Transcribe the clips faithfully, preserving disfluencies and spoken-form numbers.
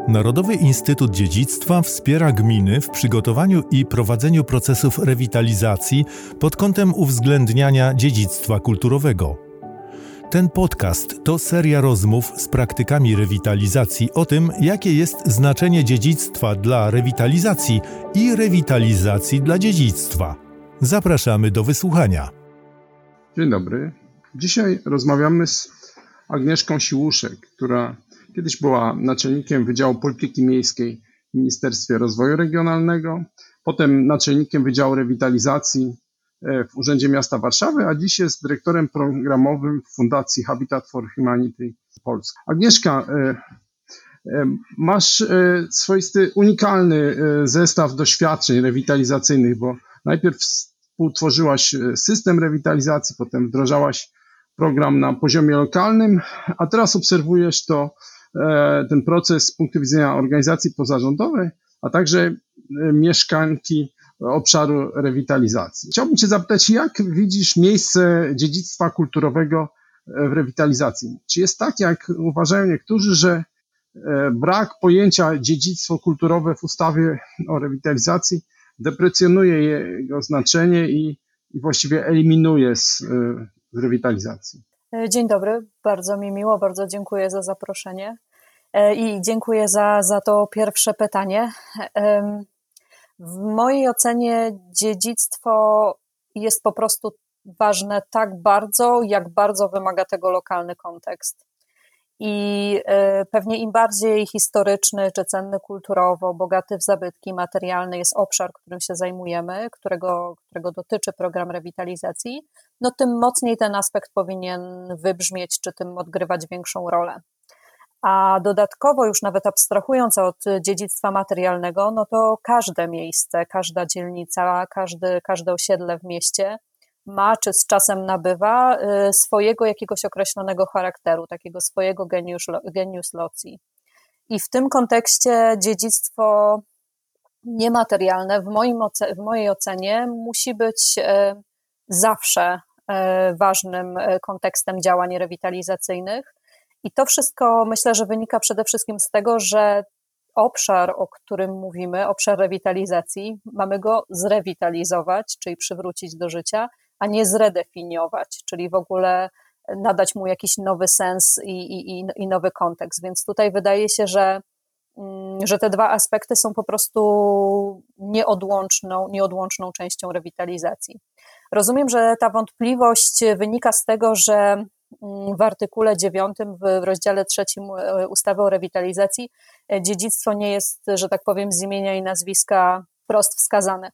Narodowy Instytut Dziedzictwa wspiera gminy w przygotowaniu i prowadzeniu procesów rewitalizacji pod kątem uwzględniania dziedzictwa kulturowego. Ten podcast to seria rozmów z praktykami rewitalizacji o tym, jakie jest znaczenie dziedzictwa dla rewitalizacji i rewitalizacji dla dziedzictwa. Zapraszamy do wysłuchania. Dzień dobry. Dzisiaj rozmawiamy z Agnieszką Siłuszek, która kiedyś była naczelnikiem Wydziału Polityki Miejskiej w Ministerstwie Rozwoju Regionalnego, potem naczelnikiem Wydziału Rewitalizacji w Urzędzie Miasta Warszawy, a dziś jest dyrektorem programowym Fundacji Habitat for Humanity Polska. Agnieszka, masz swoisty, unikalny zestaw doświadczeń rewitalizacyjnych, bo najpierw współtworzyłaś system rewitalizacji, potem wdrażałaś program na poziomie lokalnym, a teraz obserwujesz to, ten proces z punktu widzenia organizacji pozarządowej, a także mieszkanki obszaru rewitalizacji. Chciałbym Cię zapytać, jak widzisz miejsce dziedzictwa kulturowego w rewitalizacji? Czy jest tak, jak uważają niektórzy, że brak pojęcia dziedzictwo kulturowe w ustawie o rewitalizacji deprecjonuje jego znaczenie i, i właściwie eliminuje z, z rewitalizacji? Dzień dobry, bardzo mi miło, bardzo dziękuję za zaproszenie i dziękuję za, za to pierwsze pytanie. W mojej ocenie dziedzictwo jest po prostu ważne tak bardzo, jak bardzo wymaga tego lokalny kontekst. I pewnie im bardziej historyczny czy cenny kulturowo, bogaty w zabytki materialne jest obszar, którym się zajmujemy, którego, którego dotyczy program rewitalizacji, no tym mocniej ten aspekt powinien wybrzmieć, czy tym odgrywać większą rolę. A dodatkowo, już nawet abstrahując od dziedzictwa materialnego, no to każde miejsce, każda dzielnica, każdy, każde osiedle w mieście ma, czy z czasem nabywa swojego jakiegoś określonego charakteru, takiego swojego geniusz, genius loci. I w tym kontekście dziedzictwo niematerialne w, moim, w mojej ocenie musi być zawsze ważnym kontekstem działań rewitalizacyjnych. I to wszystko myślę, że wynika przede wszystkim z tego, że obszar, o którym mówimy, obszar rewitalizacji, mamy go zrewitalizować, czyli przywrócić do życia, a nie zredefiniować, czyli w ogóle nadać mu jakiś nowy sens i, i, i nowy kontekst. Więc tutaj wydaje się, że, że te dwa aspekty są po prostu nieodłączną, nieodłączną częścią rewitalizacji. Rozumiem, że ta wątpliwość wynika z tego, że w artykule dziewiątym w rozdziale trzecim ustawy o rewitalizacji dziedzictwo nie jest, że tak powiem, z imienia i nazwiska wprost wskazane.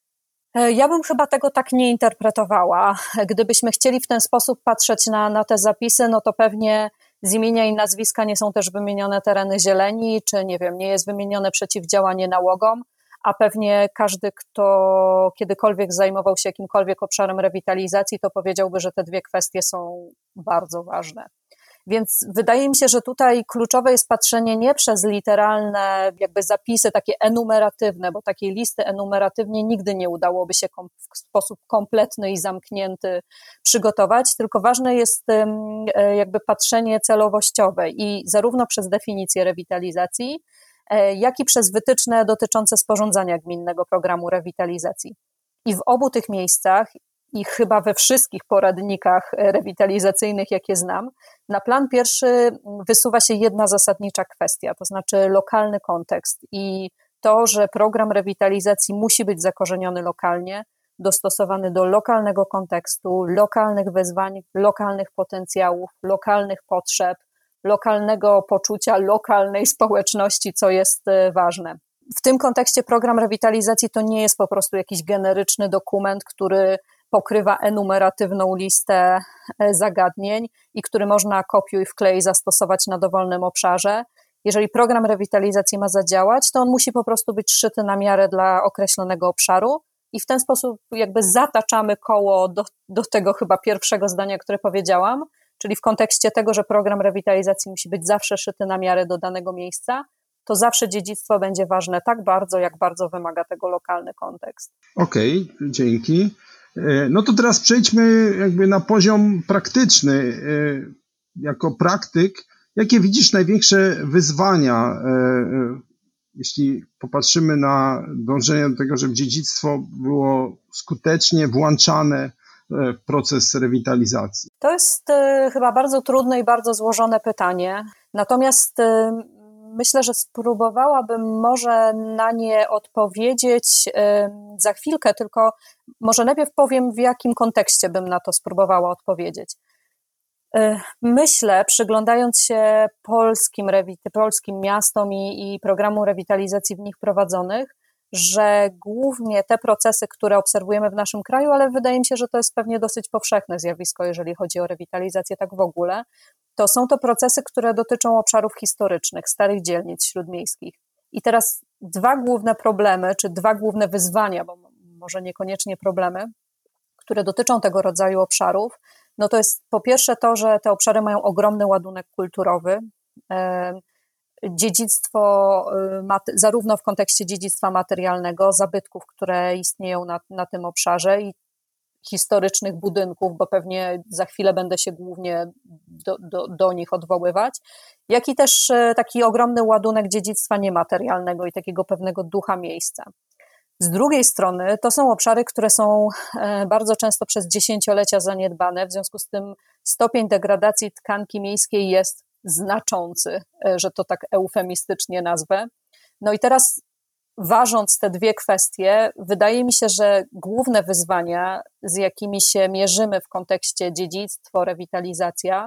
Ja bym chyba tego tak nie interpretowała. Gdybyśmy chcieli w ten sposób patrzeć na, na te zapisy, no to pewnie z imienia i nazwiska nie są też wymienione tereny zieleni, czy nie wiem, nie jest wymienione przeciwdziałanie nałogom, a pewnie każdy, kto kiedykolwiek zajmował się jakimkolwiek obszarem rewitalizacji, to powiedziałby, że te dwie kwestie są bardzo ważne. Więc wydaje mi się, że tutaj kluczowe jest patrzenie nie przez literalne jakby zapisy takie enumeratywne, bo takiej listy enumeratywnie nigdy nie udałoby się kom- w sposób kompletny i zamknięty przygotować, tylko ważne jest jakby patrzenie celowościowe i zarówno przez definicję rewitalizacji, jak i przez wytyczne dotyczące sporządzania gminnego programu rewitalizacji. I w obu tych miejscach, i chyba we wszystkich poradnikach rewitalizacyjnych, jakie znam, na plan pierwszy wysuwa się jedna zasadnicza kwestia, to znaczy lokalny kontekst i to, że program rewitalizacji musi być zakorzeniony lokalnie, dostosowany do lokalnego kontekstu, lokalnych wyzwań, lokalnych potencjałów, lokalnych potrzeb, lokalnego poczucia, lokalnej społeczności, co jest ważne. W tym kontekście program rewitalizacji to nie jest po prostu jakiś generyczny dokument, który pokrywa enumeratywną listę zagadnień i który można kopiuj wklej zastosować na dowolnym obszarze. Jeżeli program rewitalizacji ma zadziałać, to on musi po prostu być szyty na miarę dla określonego obszaru i w ten sposób jakby zataczamy koło do, do tego chyba pierwszego zdania, które powiedziałam, czyli w kontekście tego, że program rewitalizacji musi być zawsze szyty na miarę do danego miejsca, to zawsze dziedzictwo będzie ważne tak bardzo, jak bardzo wymaga tego lokalny kontekst. Okej, okay, dzięki. No to teraz przejdźmy jakby na poziom praktyczny. Jako praktyk Jakie widzisz największe wyzwania, jeśli popatrzymy na dążenie do tego, żeby dziedzictwo było skutecznie włączane w proces rewitalizacji? To jest chyba bardzo trudne i bardzo złożone pytanie. Natomiast myślę, że spróbowałabym może na nie odpowiedzieć za chwilkę, tylko może najpierw powiem, w jakim kontekście bym na to spróbowała odpowiedzieć. Myślę, przyglądając się polskim, polskim miastom i, i programom rewitalizacji w nich prowadzonych, że głównie te procesy, które obserwujemy w naszym kraju, ale wydaje mi się, że to jest pewnie dosyć powszechne zjawisko, jeżeli chodzi o rewitalizację tak w ogóle, to są to procesy, które dotyczą obszarów historycznych, starych dzielnic śródmiejskich. I teraz dwa główne problemy, czy dwa główne wyzwania, bo może niekoniecznie problemy, które dotyczą tego rodzaju obszarów, no to jest po pierwsze to, że te obszary mają ogromny ładunek kulturowy, dziedzictwo, zarówno w kontekście dziedzictwa materialnego, zabytków, które istnieją na, na tym obszarze i historycznych budynków, bo pewnie za chwilę będę się głównie do, do, do nich odwoływać, jak i też taki ogromny ładunek dziedzictwa niematerialnego i takiego pewnego ducha miejsca. Z drugiej strony to są obszary, które są bardzo często przez dziesięciolecia zaniedbane, w związku z tym stopień degradacji tkanki miejskiej jest znaczący, że to tak eufemistycznie nazwę. No i teraz ważąc te dwie kwestie, wydaje mi się, że główne wyzwania, z jakimi się mierzymy w kontekście dziedzictwo, rewitalizacja,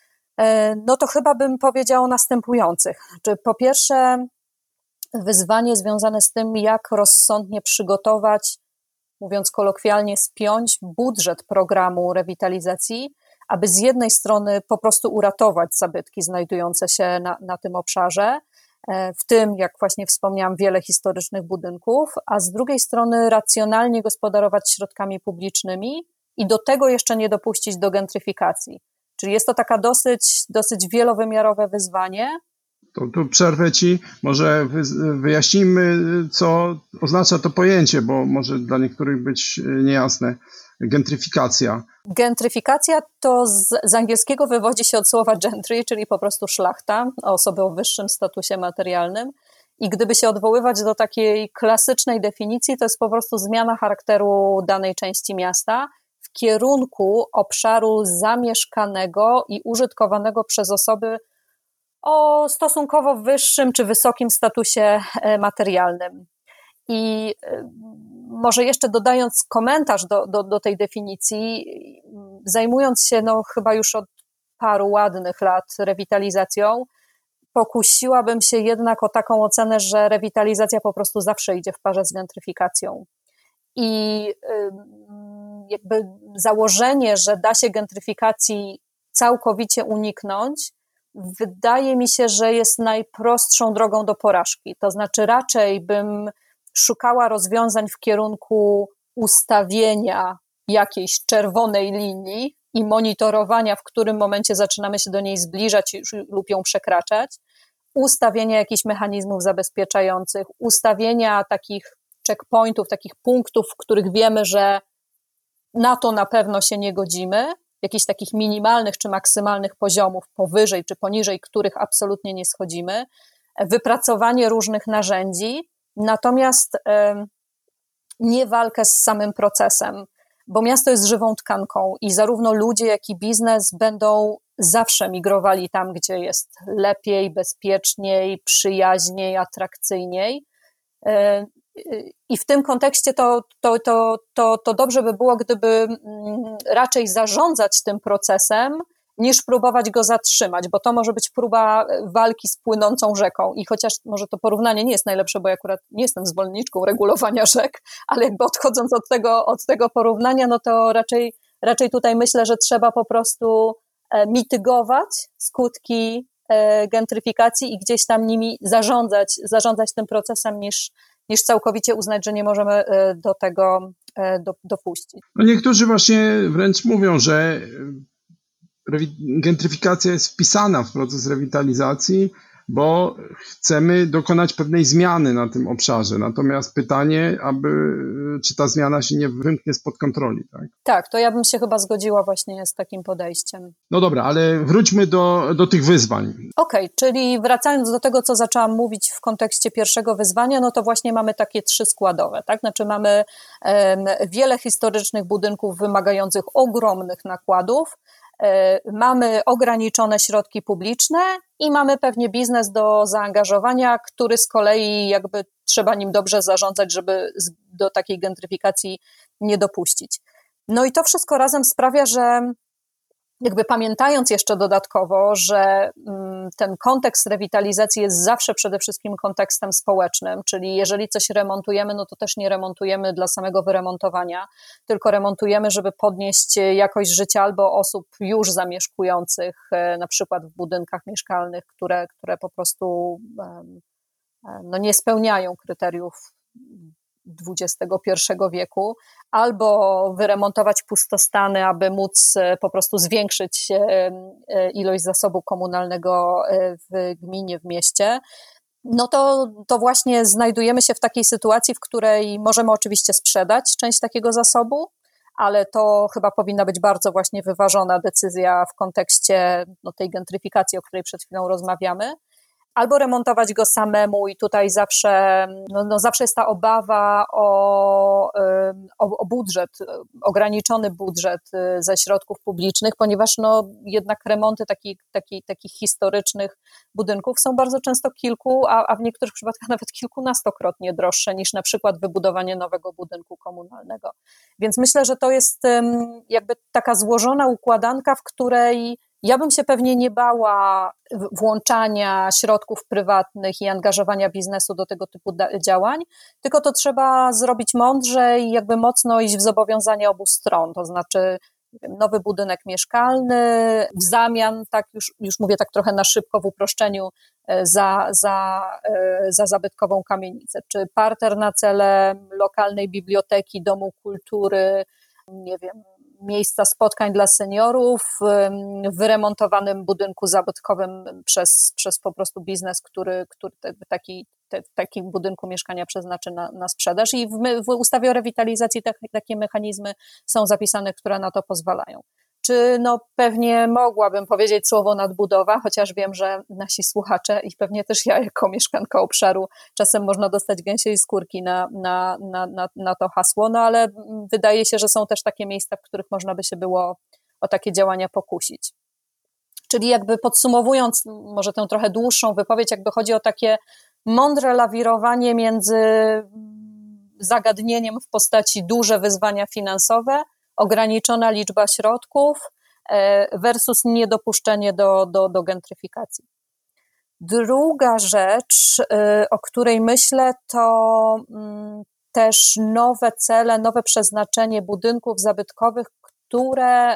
no to chyba bym powiedziała o następujących. Po pierwsze, wyzwanie związane z tym, jak rozsądnie przygotować, mówiąc kolokwialnie, spiąć budżet programu rewitalizacji, aby z jednej strony po prostu uratować zabytki znajdujące się na, na tym obszarze, w tym, jak właśnie wspomniałam, wiele historycznych budynków, a z drugiej strony racjonalnie gospodarować środkami publicznymi i do tego jeszcze nie dopuścić do gentryfikacji. Czyli jest to taka dosyć, dosyć wielowymiarowe wyzwanie. To tu przerwę Ci, może wyjaśnijmy, co oznacza to pojęcie, bo może dla niektórych być niejasne. Gentryfikacja. Gentryfikacja to z, z angielskiego wywodzi się od słowa gentry, czyli po prostu szlachta, osoby o wyższym statusie materialnym. I gdyby się odwoływać do takiej klasycznej definicji, to jest po prostu zmiana charakteru danej części miasta w kierunku obszaru zamieszkanego i użytkowanego przez osoby o stosunkowo wyższym czy wysokim statusie materialnym. I może jeszcze dodając komentarz do, do, do tej definicji, zajmując się no, chyba już od paru ładnych lat rewitalizacją, pokusiłabym się jednak o taką ocenę, że rewitalizacja po prostu zawsze idzie w parze z gentryfikacją. I jakby założenie, że da się gentryfikacji całkowicie uniknąć, wydaje mi się, że jest najprostszą drogą do porażki. To znaczy raczej bym szukała rozwiązań w kierunku ustawienia jakiejś czerwonej linii i monitorowania, w którym momencie zaczynamy się do niej zbliżać lub ją przekraczać, ustawienia jakichś mechanizmów zabezpieczających, ustawienia takich checkpointów, takich punktów, w których wiemy, że na to na pewno się nie godzimy, jakichś takich minimalnych czy maksymalnych poziomów powyżej czy poniżej, których absolutnie nie schodzimy, wypracowanie różnych narzędzi, natomiast nie walkę z samym procesem, bo miasto jest żywą tkanką i zarówno ludzie, jak i biznes będą zawsze migrowali tam, gdzie jest lepiej, bezpieczniej, przyjaźniej, atrakcyjniej. I w tym kontekście to, to, to, to, to dobrze by było, gdyby raczej zarządzać tym procesem, niż próbować go zatrzymać, bo to może być próba walki z płynącą rzeką i chociaż może to porównanie nie jest najlepsze, bo ja akurat nie jestem zwolenniczką regulowania rzek, ale jakby odchodząc od tego, od tego porównania, no to raczej, raczej tutaj myślę, że trzeba po prostu mitygować skutki gentryfikacji i gdzieś tam nimi zarządzać, zarządzać tym procesem, niż, niż całkowicie uznać, że nie możemy do tego do, dopuścić. No niektórzy właśnie wręcz mówią, że gentryfikacja jest wpisana w proces rewitalizacji, bo chcemy dokonać pewnej zmiany na tym obszarze. Natomiast pytanie, aby, czy ta zmiana się nie wymknie spod kontroli, tak? Tak, to ja bym się chyba zgodziła właśnie z takim podejściem. No dobra, ale wróćmy do, do tych wyzwań. Okej, okay, czyli wracając do tego, co zaczęłam mówić w kontekście pierwszego wyzwania, no to właśnie mamy takie trzy składowe, tak? Znaczy mamy um, wiele historycznych budynków wymagających ogromnych nakładów, mamy ograniczone środki publiczne i mamy pewnie biznes do zaangażowania, który z kolei jakby trzeba nim dobrze zarządzać, żeby do takiej gentryfikacji nie dopuścić. No i to wszystko razem sprawia, że jakby pamiętając jeszcze dodatkowo, że ten kontekst rewitalizacji jest zawsze przede wszystkim kontekstem społecznym, czyli jeżeli coś remontujemy, no to też nie remontujemy dla samego wyremontowania, tylko remontujemy, żeby podnieść jakość życia albo osób już zamieszkujących, na przykład w budynkach mieszkalnych, które, które po prostu no, nie spełniają kryteriów dwudziestego pierwszego wieku, albo wyremontować pustostany, aby móc po prostu zwiększyć ilość zasobu komunalnego w gminie, w mieście, no to, to właśnie znajdujemy się w takiej sytuacji, w której możemy oczywiście sprzedać część takiego zasobu, ale to chyba powinna być bardzo właśnie wyważona decyzja w kontekście no, tej gentryfikacji, o której przed chwilą rozmawiamy, albo remontować go samemu i tutaj zawsze, no, no zawsze jest ta obawa o, o, o budżet, ograniczony budżet ze środków publicznych, ponieważ no jednak remonty takich, takich, takich historycznych budynków są bardzo często kilku, a, a w niektórych przypadkach nawet kilkunastokrotnie droższe niż na przykład wybudowanie nowego budynku komunalnego. Więc myślę, że to jest jakby taka złożona układanka, w której ja bym się pewnie nie bała włączania środków prywatnych i angażowania biznesu do tego typu działań, tylko to trzeba zrobić mądrze i jakby mocno iść w zobowiązanie obu stron, to znaczy nowy budynek mieszkalny w zamian, tak już, już mówię tak trochę na szybko w uproszczeniu, za, za, za zabytkową kamienicę, czy parter na cele lokalnej biblioteki, domu kultury, nie wiem, miejsca spotkań dla seniorów w wyremontowanym budynku zabytkowym przez, przez po prostu biznes, który, który taki, te, w takim budynku mieszkania przeznaczy na, na sprzedaż i w, w ustawie o rewitalizacji te, takie mechanizmy są zapisane, które na to pozwalają. Czy no pewnie mogłabym powiedzieć słowo nadbudowa, chociaż wiem, że nasi słuchacze i pewnie też ja jako mieszkanka obszaru czasem można dostać gęsiej skórki na, na, na, na, na to hasło, no ale wydaje się, że są też takie miejsca, w których można by się było o takie działania pokusić. Czyli jakby podsumowując może tę trochę dłuższą wypowiedź, jakby chodzi o takie mądre lawirowanie między zagadnieniem w postaci duże wyzwania finansowe, ograniczona liczba środków versus niedopuszczenie do, do, do gentryfikacji. Druga rzecz, o której myślę, to też nowe cele, nowe przeznaczenie budynków zabytkowych, które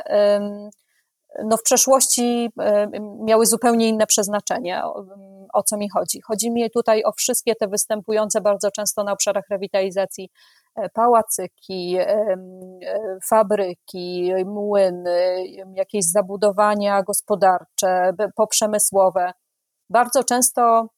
no w przeszłości miały zupełnie inne przeznaczenie. O co mi chodzi? Chodzi mi tutaj o wszystkie te występujące bardzo często na obszarach rewitalizacji pałacyki, fabryki, młyny, jakieś zabudowania gospodarcze, poprzemysłowe. Bardzo często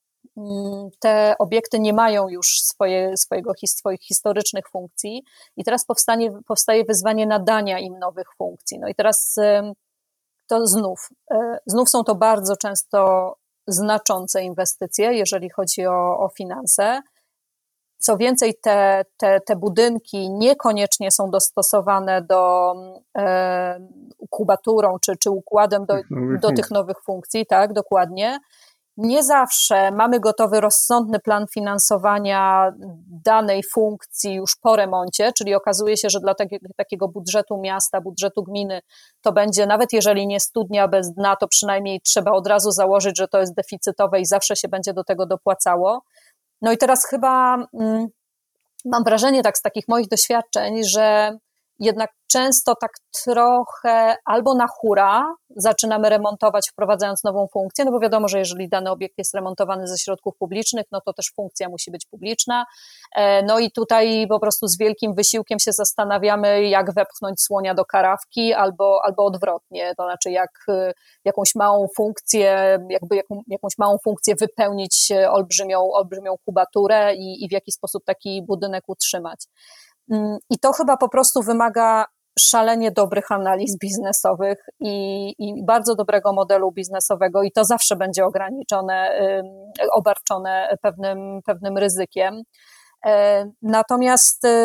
te obiekty nie mają już swoje, swojego, swoich historycznych funkcji i teraz powstanie, powstaje wyzwanie nadania im nowych funkcji. No i teraz to znów, znów są to bardzo często znaczące inwestycje, jeżeli chodzi o, o finanse. Co więcej, te, te, te budynki niekoniecznie są dostosowane do e, kubaturą czy, czy układem do, do tych nowych funkcji, tak, dokładnie. Nie zawsze mamy gotowy rozsądny plan finansowania danej funkcji już po remoncie, czyli okazuje się, że dla takiego, takiego budżetu miasta, budżetu gminy to będzie, nawet jeżeli nie studnia bez dna, to przynajmniej trzeba od razu założyć, że to jest deficytowe i zawsze się będzie do tego dopłacało. No i teraz chyba mm, mam wrażenie tak z takich moich doświadczeń, że jednak często tak trochę albo na hura zaczynamy remontować, wprowadzając nową funkcję, no bo wiadomo, że jeżeli dany obiekt jest remontowany ze środków publicznych, no to też funkcja musi być publiczna. No i tutaj po prostu z wielkim wysiłkiem się zastanawiamy, jak wepchnąć słonia do karawki, albo, albo odwrotnie, to znaczy jak jakąś małą funkcję, jakby jaką, jakąś małą funkcję wypełnić olbrzymią, olbrzymią kubaturę i, i w jaki sposób taki budynek utrzymać. I to chyba po prostu wymaga szalenie dobrych analiz biznesowych i, i bardzo dobrego modelu biznesowego i to zawsze będzie ograniczone, obarczone pewnym, pewnym ryzykiem. Natomiast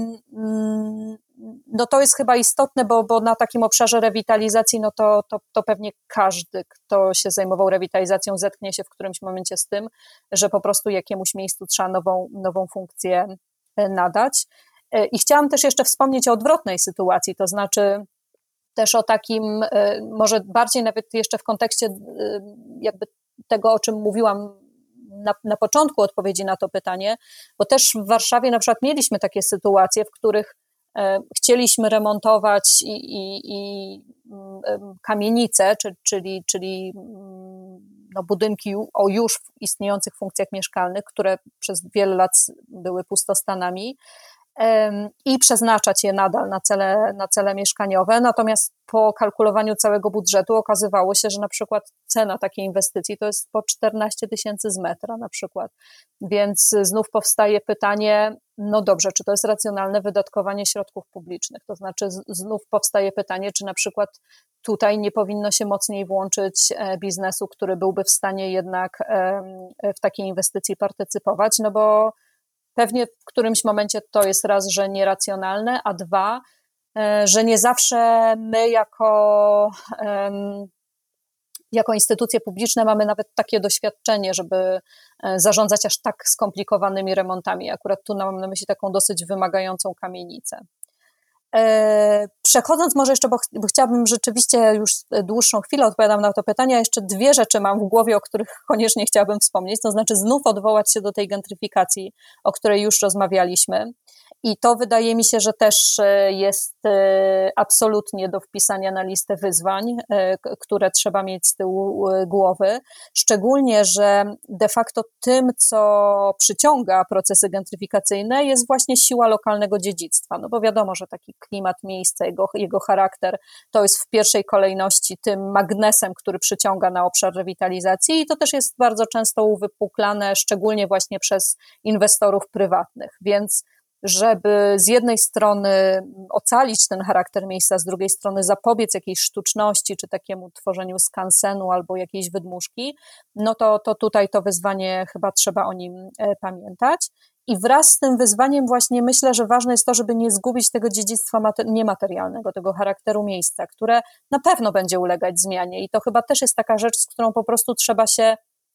no to jest chyba istotne, bo, bo na takim obszarze rewitalizacji, no to, to, to pewnie każdy, kto się zajmował rewitalizacją, zetknie się w którymś momencie z tym, że po prostu jakiemuś miejscu trzeba nową, nową funkcję nadać. I chciałam też jeszcze wspomnieć o odwrotnej sytuacji, to znaczy też o takim, może bardziej nawet jeszcze w kontekście jakby tego, o czym mówiłam na, na początku odpowiedzi na to pytanie, bo też w Warszawie na przykład mieliśmy takie sytuacje, w których chcieliśmy remontować i, i, i kamienice, czyli, czyli no budynki o już istniejących funkcjach mieszkalnych, które przez wiele lat były pustostanami, i przeznaczać je nadal na cele, na cele mieszkaniowe. Natomiast po kalkulowaniu całego budżetu okazywało się, że na przykład cena takiej inwestycji to jest po czternaście tysięcy z metra na przykład. Więc znów powstaje pytanie, no dobrze, czy to jest racjonalne wydatkowanie środków publicznych? To znaczy znów powstaje pytanie, czy na przykład tutaj nie powinno się mocniej włączyć biznesu, który byłby w stanie jednak w takiej inwestycji partycypować, no bo pewnie w którymś momencie to jest raz, że nieracjonalne, a dwa, że nie zawsze my jako, jako instytucje publiczne mamy nawet takie doświadczenie, żeby zarządzać aż tak skomplikowanymi remontami. Akurat tu mam na myśli taką dosyć wymagającą kamienicę. Przechodząc może jeszcze, bo, ch- bo chciałabym rzeczywiście już dłuższą chwilę odpowiadam na to pytanie, a jeszcze dwie rzeczy mam w głowie, o których koniecznie chciałabym wspomnieć, to znaczy znów odwołać się do tej gentryfikacji, o której już rozmawialiśmy. I to wydaje mi się, że też jest absolutnie do wpisania na listę wyzwań, które trzeba mieć z tyłu głowy. Szczególnie, że de facto tym, co przyciąga procesy gentryfikacyjne, jest właśnie siła lokalnego dziedzictwa. No bo wiadomo, że taki klimat miejsca, jego, jego charakter, to jest w pierwszej kolejności tym magnesem, który przyciąga na obszar rewitalizacji i to też jest bardzo często uwypuklane, szczególnie właśnie przez inwestorów prywatnych. Więc żeby z jednej strony ocalić ten charakter miejsca, z drugiej strony zapobiec jakiejś sztuczności, czy takiemu tworzeniu skansenu albo jakiejś wydmuszki, no to, to tutaj to wyzwanie chyba trzeba o nim pamiętać. I wraz z tym wyzwaniem właśnie myślę, że ważne jest to, żeby nie zgubić tego dziedzictwa mater- niematerialnego, tego charakteru miejsca, które na pewno będzie ulegać zmianie i to chyba też jest taka rzecz, z którą po prostu trzeba się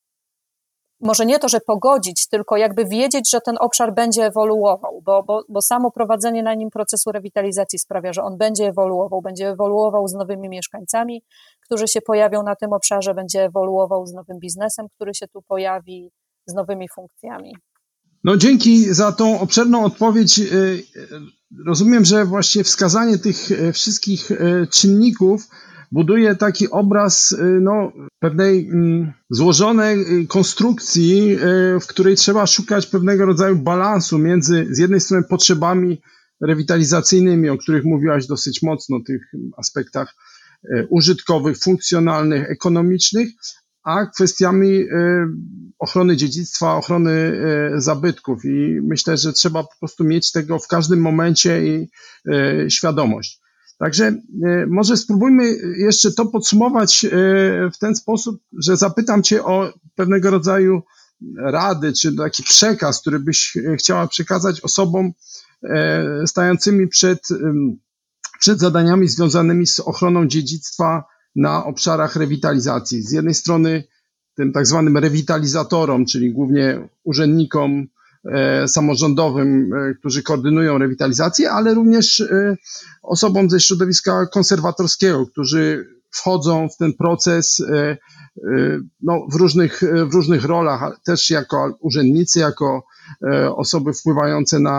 może nie to, że pogodzić, tylko jakby wiedzieć, że ten obszar będzie ewoluował, bo, bo, bo samo prowadzenie na nim procesu rewitalizacji sprawia, że on będzie ewoluował, będzie ewoluował z nowymi mieszkańcami, którzy się pojawią na tym obszarze, będzie ewoluował z nowym biznesem, który się tu pojawi, z nowymi funkcjami. No dzięki za tą obszerną odpowiedź. Rozumiem, że właśnie wskazanie tych wszystkich czynników buduje taki obraz no, pewnej złożonej konstrukcji, w której trzeba szukać pewnego rodzaju balansu między z jednej strony potrzebami rewitalizacyjnymi, o których mówiłaś dosyć mocno, tych aspektach użytkowych, funkcjonalnych, ekonomicznych, a kwestiami ochrony dziedzictwa, ochrony zabytków i myślę, że trzeba po prostu mieć tego w każdym momencie i świadomość. Także może spróbujmy jeszcze to podsumować w ten sposób, że zapytam Cię o pewnego rodzaju rady, czy taki przekaz, który byś chciała przekazać osobom stającymi przed, przed zadaniami związanymi z ochroną dziedzictwa na obszarach rewitalizacji. Z jednej strony tym tak zwanym rewitalizatorom, czyli głównie urzędnikom e, samorządowym, e, którzy koordynują rewitalizację, ale również e, osobom ze środowiska konserwatorskiego, którzy wchodzą w ten proces e, e, no, w, różnych, w różnych rolach, też jako urzędnicy, jako e, osoby wpływające na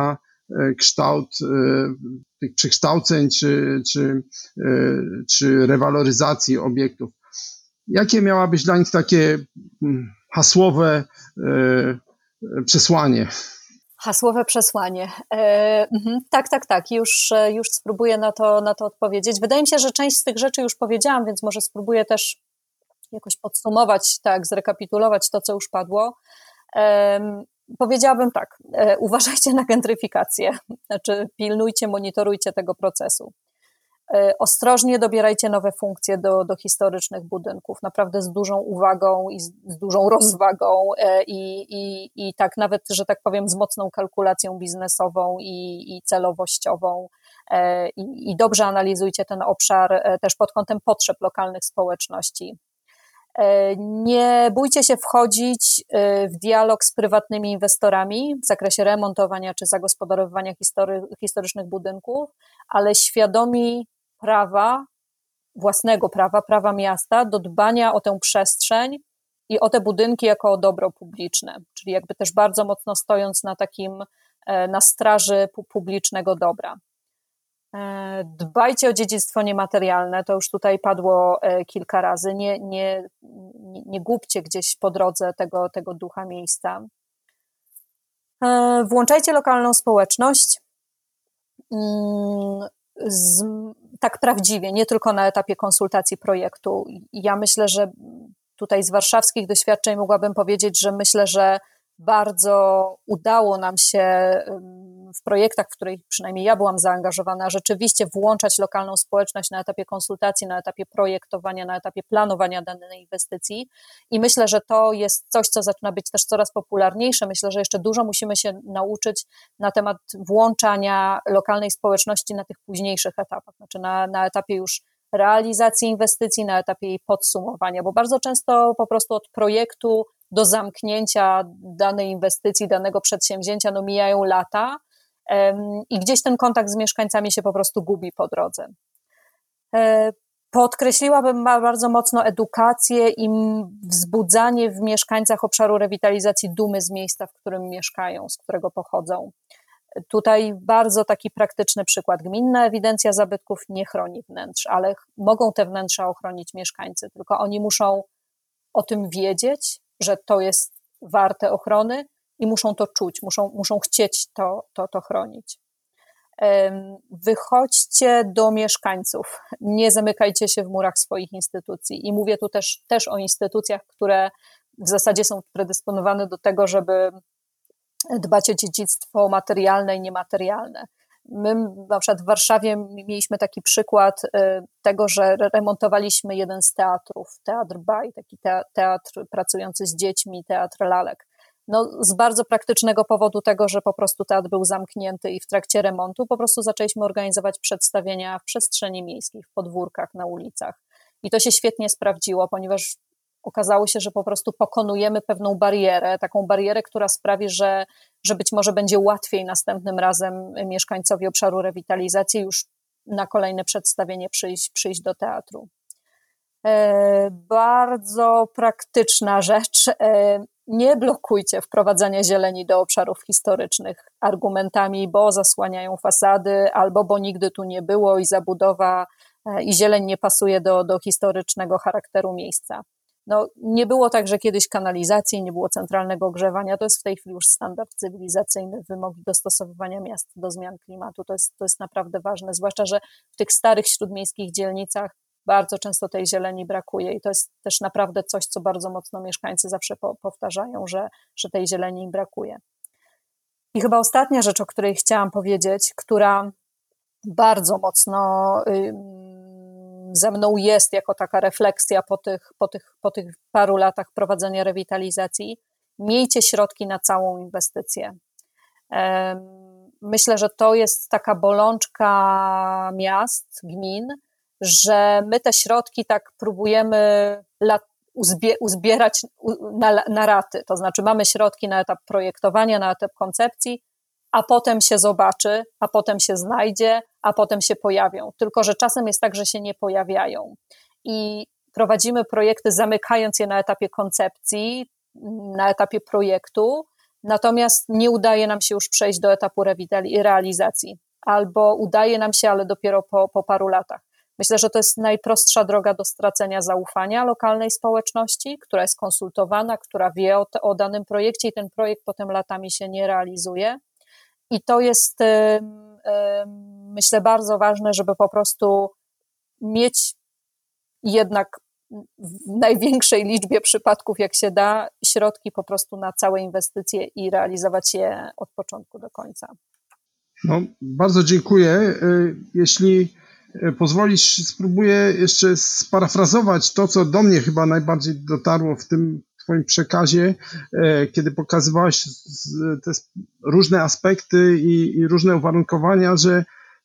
kształt tych przekształceń czy, czy, czy rewaloryzacji obiektów. Jakie miałabyś dla nich takie hasłowe przesłanie? Hasłowe przesłanie. E, tak, tak, tak. Już, już spróbuję na to, na to odpowiedzieć. Wydaje mi się, że część z tych rzeczy już powiedziałam, więc może spróbuję też jakoś podsumować, tak, zrekapitulować to, co już padło. E, powiedziałabym tak, e, uważajcie na gentryfikację, znaczy pilnujcie, monitorujcie tego procesu. Ostrożnie dobierajcie nowe funkcje do, do historycznych budynków, naprawdę z dużą uwagą i z, z dużą rozwagą i, i, i tak nawet, że tak powiem, z mocną kalkulacją biznesową i, i celowościową i, i dobrze analizujcie ten obszar też pod kątem potrzeb lokalnych społeczności. Nie bójcie się wchodzić w dialog z prywatnymi inwestorami w zakresie remontowania czy zagospodarowywania history, historycznych budynków, ale świadomi prawa, własnego prawa, prawa miasta do dbania o tę przestrzeń i o te budynki jako o dobro publiczne, czyli jakby też bardzo mocno stojąc na takim, na straży publicznego dobra. Dbajcie o dziedzictwo niematerialne, to już tutaj padło kilka razy, nie, nie, nie gubcie gdzieś po drodze tego, tego ducha miejsca. Włączajcie lokalną społeczność, z, tak prawdziwie, nie tylko na etapie konsultacji projektu. Ja myślę, że tutaj z warszawskich doświadczeń mogłabym powiedzieć, że myślę, że bardzo udało nam się w projektach, w których przynajmniej ja byłam zaangażowana, rzeczywiście włączać lokalną społeczność na etapie konsultacji, na etapie projektowania, na etapie planowania danej inwestycji i myślę, że to jest coś, co zaczyna być też coraz popularniejsze. Myślę, że jeszcze dużo musimy się nauczyć na temat włączania lokalnej społeczności na tych późniejszych etapach, znaczy na, na etapie już realizacji inwestycji, na etapie jej podsumowania, bo bardzo często po prostu od projektu do zamknięcia danej inwestycji, danego przedsięwzięcia, no mijają lata um, i gdzieś ten kontakt z mieszkańcami się po prostu gubi po drodze. E, podkreśliłabym bardzo mocno edukację i wzbudzanie w mieszkańcach obszaru rewitalizacji dumy z miejsca, w którym mieszkają, z którego pochodzą. Tutaj bardzo taki praktyczny przykład. Gminna ewidencja zabytków nie chroni wnętrz, ale mogą te wnętrza ochronić mieszkańcy, tylko oni muszą o tym wiedzieć, że to jest warte ochrony i muszą to czuć, muszą, muszą chcieć to, to, to chronić. Wychodźcie do mieszkańców, nie zamykajcie się w murach swoich instytucji i mówię tu też, też o instytucjach, które w zasadzie są predysponowane do tego, żeby dbać o dziedzictwo materialne i niematerialne. My na przykład w Warszawie mieliśmy taki przykład tego, że remontowaliśmy jeden z teatrów, Teatr Baj, taki teatr pracujący z dziećmi, teatr lalek. No, z bardzo praktycznego powodu tego, że po prostu teatr był zamknięty i w trakcie remontu po prostu zaczęliśmy organizować przedstawienia w przestrzeni miejskiej, w podwórkach, na ulicach. I to się świetnie sprawdziło, ponieważ okazało się, że po prostu pokonujemy pewną barierę, taką barierę, która sprawi, że, że być może będzie łatwiej następnym razem mieszkańcowi obszaru rewitalizacji już na kolejne przedstawienie przyjść, przyjść do teatru. E, bardzo praktyczna rzecz. E, nie blokujcie wprowadzania zieleni do obszarów historycznych argumentami, bo zasłaniają fasady, albo bo nigdy tu nie było i zabudowa e, i zieleń nie pasuje do, do historycznego charakteru miejsca. No, nie było tak, że kiedyś kanalizacji, nie było centralnego ogrzewania, to jest w tej chwili już standard cywilizacyjny, wymogi dostosowywania miast do zmian klimatu, to jest, to jest naprawdę ważne, zwłaszcza, że w tych starych śródmiejskich dzielnicach bardzo często tej zieleni brakuje i to jest też naprawdę coś, co bardzo mocno mieszkańcy zawsze po, powtarzają, że, że tej zieleni im brakuje. I chyba ostatnia rzecz, o której chciałam powiedzieć, która bardzo mocno Yy, ze mną jest jako taka refleksja po tych, po tych, po tych paru latach prowadzenia rewitalizacji. Miejcie środki na całą inwestycję. Myślę, że to jest taka bolączka miast, gmin, że my te środki tak próbujemy lat, uzbie, uzbierać na, na raty. To znaczy mamy środki na etap projektowania, na etap koncepcji, a potem się zobaczy, a potem się znajdzie, a potem się pojawią. Tylko że czasem jest tak, że się nie pojawiają. I prowadzimy projekty zamykając je na etapie koncepcji, na etapie projektu, natomiast nie udaje nam się już przejść do etapu rewitali- realizacji, albo udaje nam się, ale dopiero po, po paru latach. Myślę, że to jest najprostsza droga do stracenia zaufania lokalnej społeczności, która jest konsultowana, która wie o, te, o danym projekcie i ten projekt potem latami się nie realizuje. I to jest, myślę, bardzo ważne, żeby po prostu mieć jednak w największej liczbie przypadków, jak się da, środki po prostu na całe inwestycje i realizować je od początku do końca. No, bardzo dziękuję. Jeśli pozwolisz, spróbuję jeszcze sparafrazować to, co do mnie chyba najbardziej dotarło w tym twoim przekazie, kiedy pokazywałeś te różne aspekty i, i różne uwarunkowania, że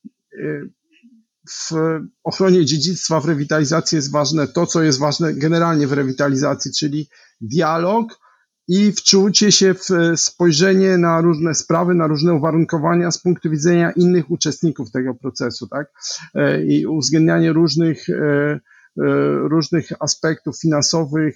w ochronie dziedzictwa, w rewitalizacji jest ważne to, co jest ważne generalnie w rewitalizacji, czyli dialog i wczucie się w spojrzenie na różne sprawy, na różne uwarunkowania z punktu widzenia innych uczestników tego procesu, tak? I uwzględnianie różnych, różnych aspektów finansowych,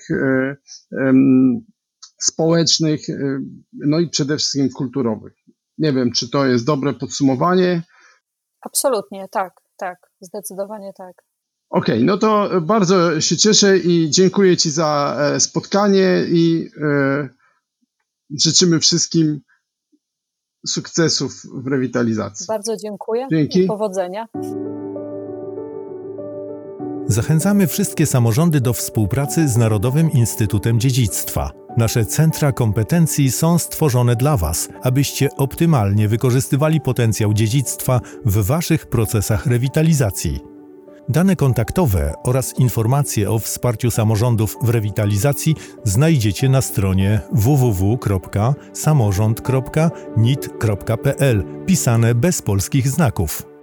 społecznych, no i przede wszystkim kulturowych. Nie wiem, czy to jest dobre podsumowanie. Absolutnie, tak, tak, zdecydowanie tak. Okej, okay, no to bardzo się cieszę i dziękuję Ci za spotkanie i e, życzymy wszystkim sukcesów w rewitalizacji. Bardzo dziękuję. Dzięki. I powodzenia. Zachęcamy wszystkie samorządy do współpracy z Narodowym Instytutem Dziedzictwa. Nasze centra kompetencji są stworzone dla Was, abyście optymalnie wykorzystywali potencjał dziedzictwa w Waszych procesach rewitalizacji. Dane kontaktowe oraz informacje o wsparciu samorządów w rewitalizacji znajdziecie na stronie w w w kropka samorząd kropka n i t kropka p l, pisane bez polskich znaków.